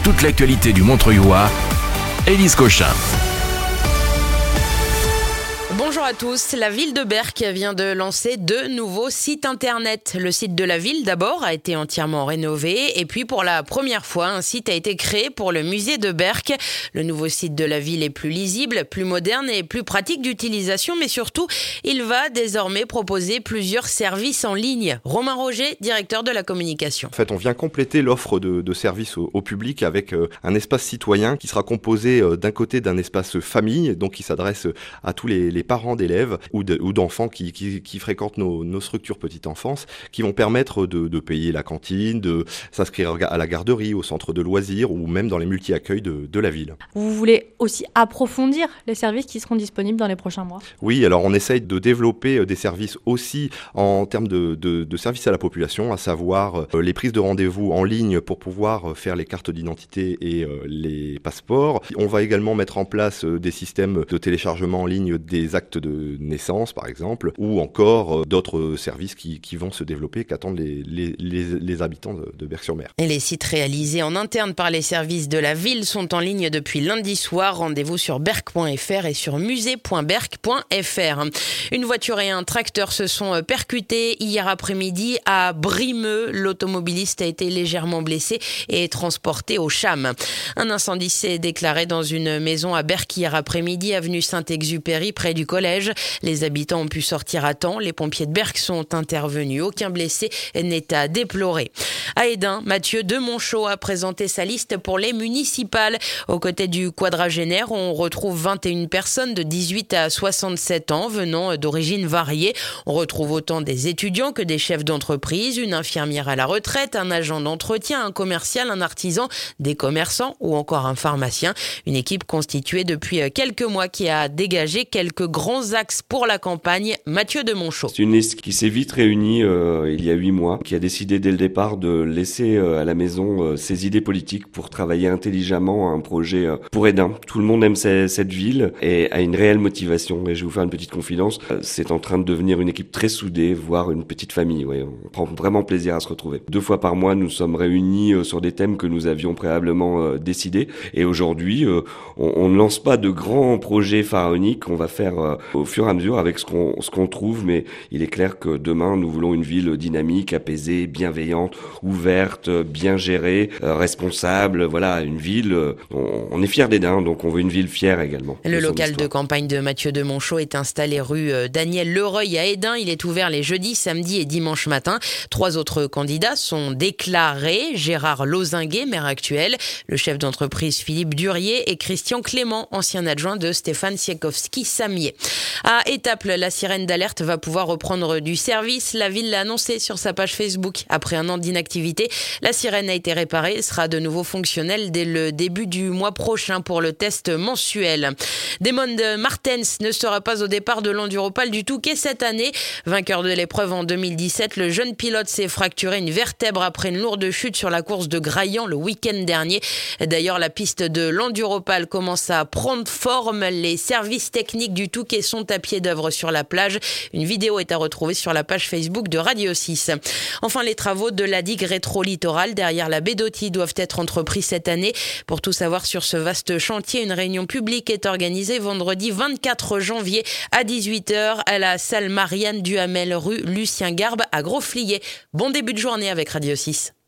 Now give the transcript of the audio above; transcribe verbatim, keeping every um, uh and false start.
toute l'actualité du Montreuillois, Élise Cochin. Bonjour à tous, la ville de Berck vient de lancer deux nouveaux sites internet. Le site de la ville d'abord a été entièrement rénové et puis pour la première fois un site a été créé pour le musée de Berck. Le nouveau site de la ville est plus lisible, plus moderne et plus pratique d'utilisation, mais surtout il va désormais proposer plusieurs services en ligne. Romain Roger, directeur de la communication. En fait, on vient compléter l'offre de, de services au, au public avec euh, un espace citoyen qui sera composé euh, d'un côté d'un espace famille, donc qui s'adresse à tous les, les parents d'élèves ou, de, ou d'enfants qui, qui, qui fréquentent nos, nos structures petite enfance, qui vont permettre de, de payer la cantine, de s'inscrire à la garderie, au centre de loisirs ou même dans les multi-accueils de, de la ville. Vous voulez aussi approfondir les services qui seront disponibles dans les prochains mois ? Oui, alors on essaye de développer des services aussi en termes de, de, de services à la population, à savoir euh, les prises de rendez-vous en ligne pour pouvoir faire les cartes d'identité et euh, les passeports. On va également mettre en place euh, des systèmes de téléchargement en ligne des actes de naissance, par exemple, ou encore euh, d'autres services qui, qui vont se développer, qu'attendent les, les, les, les habitants de, de Berck-sur-Mer. Et les sites réalisés en interne par les services de la ville sont en ligne depuis lundi soir. Rendez-vous sur berck point f r et sur musée point berck point f r. Une voiture et un tracteur se sont percutés hier après-midi à Brimeux. L'automobiliste a été légèrement blessé et transporté au CHAM. Un incendie s'est déclaré dans une maison à Berck hier après-midi, avenue Saint-Exupéry, près du collège. Les habitants ont pu sortir à temps. Les pompiers de Berck sont intervenus. Aucun blessé n'est à déplorer. À Hesdin, Mathieu Demonchot a présenté sa liste pour les municipales. Aux côtés du quadragénaire, on retrouve vingt et une personnes de dix-huit à soixante-sept ans venant d'origines variées. On retrouve autant des étudiants que des chefs d'entreprise, une infirmière à la retraite, un agent d'entretien, un commercial, un artisan, des commerçants ou encore un pharmacien. Une équipe constituée depuis quelques mois qui a dégagé quelques grands axes pour la campagne. Mathieu Demonchot. C'est une liste qui s'est vite réunie euh, il y a huit mois, qui a décidé dès le départ de laisser euh, à la maison euh, ses idées politiques pour travailler intelligemment à un projet euh, pour Hesdin. Tout le monde aime c- cette ville et a une réelle motivation. Et je vais vous faire une petite confidence, euh, c'est en train de devenir une équipe très soudée, voire une petite famille. Ouais, on prend vraiment plaisir à se retrouver. Deux fois par mois, nous sommes réunis euh, sur des thèmes que nous avions préalablement euh, décidés. Et aujourd'hui, euh, on, on ne lance pas de grands projets pharaoniques. On va faire euh, au fur et à mesure avec ce qu'on, ce qu'on trouve. Mais il est clair que demain, nous voulons une ville dynamique, apaisée, bienveillante, ouverte, bien gérée, euh, responsable. Voilà, une ville, euh, on, on est fiers d'Hesdin, donc on veut une ville fière également. Le local de campagne de Mathieu Demonchot est installé rue Daniel Lereuil à Hesdin. Il est ouvert les jeudis, samedis et dimanches matin. Trois autres candidats sont déclarés. Gérard Lozinguet, maire actuel, le chef d'entreprise Philippe Durier et Christian Clément, ancien adjoint de Stéphane Siekowski-Samier. À Étaples, la sirène d'alerte va pouvoir reprendre du service. La ville l'a annoncé sur sa page Facebook. Après un an d'inactivité, la sirène a été réparée et sera de nouveau fonctionnelle dès le début du mois prochain pour le test mensuel. Damon Martens ne sera pas au départ de l'Enduropal du Touquet cette année. Vainqueur de l'épreuve en deux mille dix-sept, le jeune pilote s'est fracturé une vertèbre après une lourde chute sur la course de Graillan le week-end dernier. D'ailleurs, la piste de l'Enduropal commence à prendre forme. Les services techniques du Touquet sont à pied d'œuvre sur la plage. Une vidéo est à retrouver sur la page Facebook de Radio six. Enfin, les travaux de la digue rétro-littorale derrière la baie d'Authie doivent être entrepris cette année. Pour tout savoir sur ce vaste chantier, une réunion publique est organisée vendredi vingt-quatre janvier à dix-huit heures à la salle Marianne Duhamel, rue Lucien Garbe à Grosflier. Bon début de journée avec Radio six.